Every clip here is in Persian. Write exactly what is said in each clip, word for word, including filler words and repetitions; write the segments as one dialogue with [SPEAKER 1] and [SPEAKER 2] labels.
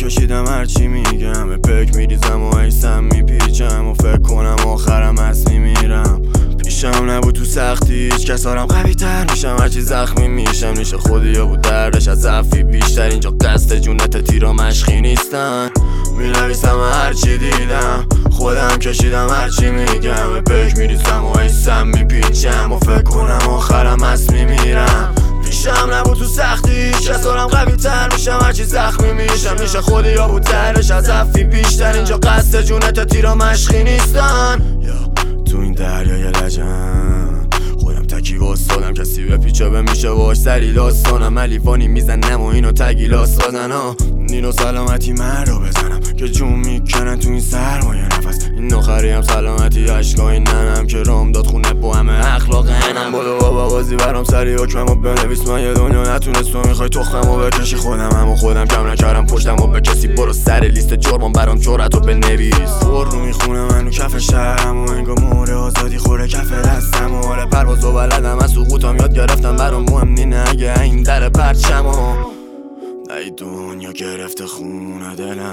[SPEAKER 1] کشیدم هرچی میگم، به پک میریزم و ایسم میپیچم و فکر کنم آخرم هست میمیرم. پیشم نبود تو سختی هیچ کس دارم قوی تر میشم، هرچی زخمی میشم نیشه خودی یا بود دردش از ضعفی بیشتر. اینجا قصد جونت تیرا مشخی نیستن، مینویسم هرچی دیدم، خودم کشیدم هرچی میگم، به پک میریزم و ایسم میپیچم و فکر کنم آخرم هست میمیرم. پیشم نبود تو سختی هیچ کس دارم قوی تر میشم، هرچی زخمی میشم نیشه خودی یا بود دردش از ضعفی بیشتر. اینجا قصد جونت تیرا مشخی نیستن، تو این دریای لجن خودم تکی واسدادم، کسی به پیچه به میشه باش سری داستانم. علیفانی میزنم و اینو تگیلاس دادن ها، اینو سلامتی من رو بزنم که جون میکنن تو این سرمایه نفس. این آخری هم سلامتی عشقای ننم که رام داد خونه با همه اخلاق انم. بودو بابا بازی برام سری حکممو بنویس، من یه دنیا نتونست تو میخوای تخممو بکشی. خودم همو خودم کم نکردم پشتمو به کسی، برو سر لیست جرمم برام جرأتو بنویس. پر رو میخونه منو کف شهرم و انگار مهر آزادی خوره کف دستم و حال پرواز و بلدم، از سقوطم یاد گرفتم برام مهم نینه اگه این در پرچمو. ای دنیا گرفته خونه دلم،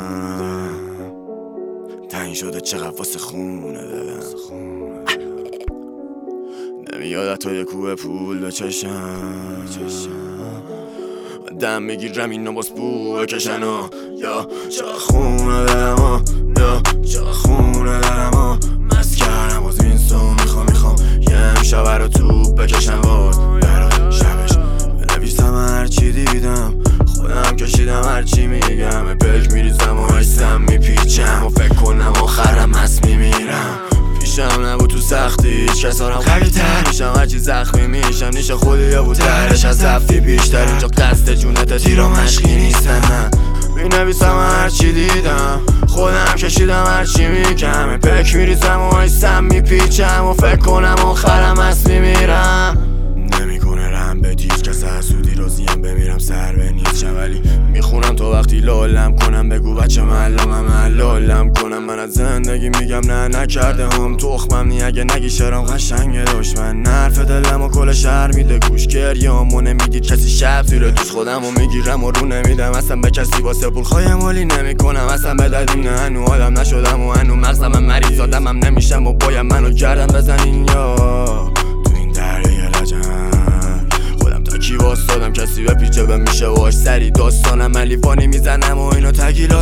[SPEAKER 1] تنگ شده چقدر واسه خونه دلم. نمیاد تو یه کوه پول بچشم، دم میگیرم اینو باز بو بکشن و یا چقدر خونه دلم، یا چقدر خونه دلم. مست کردم باز این سو میخوام میخوام یه امشب رو تو بکشم باز برای شبش بنویسم هرچی دیدم، خودم کشیدم هرچی میگم، به پک میریزم و ایسم میپیچم و فکر کنم آخرم هست میمیرم. پیشم نبود تو سختی هیچ کس دارم قوی تر میشم، هرچی زخمی میشم نیشه خودی یا بود دردش از ضعفی بیشتر. اینجا قصد جونت تیرا مشخی نیستن، من مینویسم هرچی دیدم، خودم کشیدم هرچی میگم، به پک میریزم و ایسم میپیچم و فکر کنم آخرم هست میمیرم. نمیکنه رم به هیچ کس حسودی راضیم بمیرم سر به نیچم، ولی میخونم تو وقتی لالم کنم بگو بچه معلمم لالم کنم. من از زندگی میگم نه نکرده هم تخمم نی، اگه نگی شرم قشنگه دشمن نرف دلم و کل شهر میده گوش گریامو نمیدید کسی شب زیر دوش. خودم و میگیرم و رو نمیدم اصلا به کسی واسه پول خواهی مالی نمیکنم، اصلا به دردیم نه هنو آدم نشدم و هنو مغزم مریض آدمم نمیشم و باید منو گردم بزنین یا تو این دریای لجن. خودم تا کی واسدادم کسی به پیچه به میشه واش سری داستانم، علیفانی میزنم و اینو تگیل